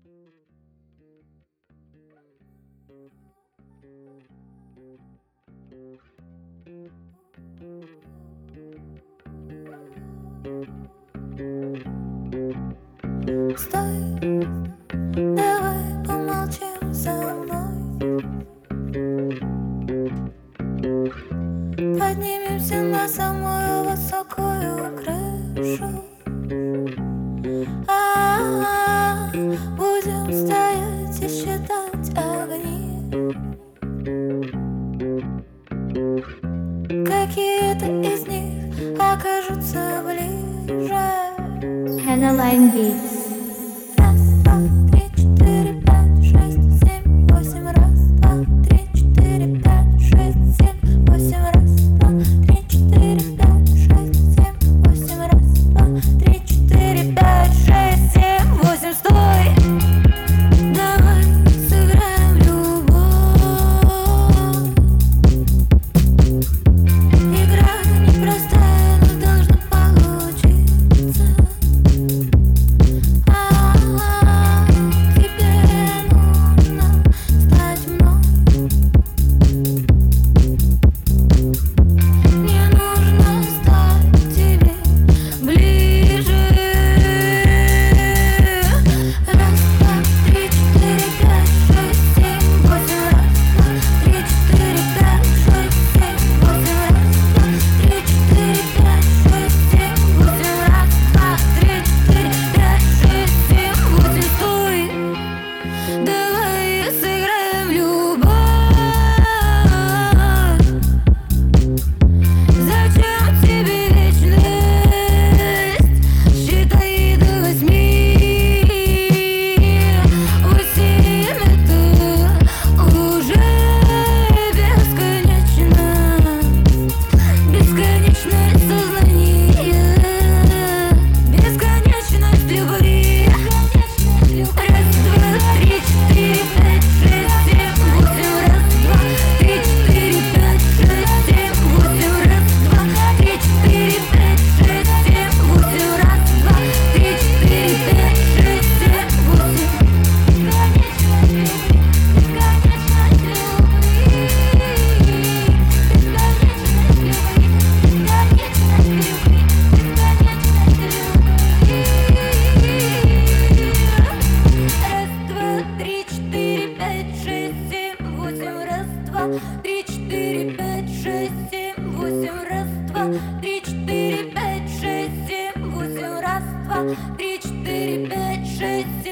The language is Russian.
Стой, давай помолчим со мной. Поднимемся на самую высокую крышу. Будем стоять и считать огни. Какие-то из них окажутся ближе. Hannah Line Beats. Раз, два, три, четыре, пять, шесть, семь, восемь. Раз, два, три, четыре, пять, шесть, семь, восемь. Раз, два, три, четыре, пять, шесть, семь, восемь. Раз, два, три, четыре, пять, шесть, семь, восемь. Стой! Давай сыграем в любовь. Игра непростая, но должна получиться. Тебе нужно стать мной. Мне нужно стать тебе ближе. Раз, два, три, четыре, пять, шесть, семь, восемь. Раз, два, три, четыре, пять, шесть, семь, восемь. Раз, два, три, четыре, пять, шесть, семь, восемь. Раз, два, три, четыре, пять, шесть, семь, восемь. Стой! Давай сыграем в любовь. Зачем тебе вечность? Считай до 8. 8 — это уже бесконечно. Бесконечность сознания, бесконечность любви. Раз, два, три, четыре, пять, шесть, семь, восемь. Раз, два, три, четыре, пять, шесть, семь, восемь. Раз, два, три, четыре, пять, шесть, семь, восемь. Раз, два, три, четыре, пять, шесть, семь, восемь. Бесконечность любви, бесконечность любви, бесконечность любви, бесконечность любви, бесконечность любви. Раз, два, три, четыре, пять, шесть, семь, восемь. Раз, два, три, четыре, пять, шесть, семь, восемь. Раз, два, три, четыре, пять, шесть, семь, восемь. Раз, два, три, четыре, пять, шесть, семь.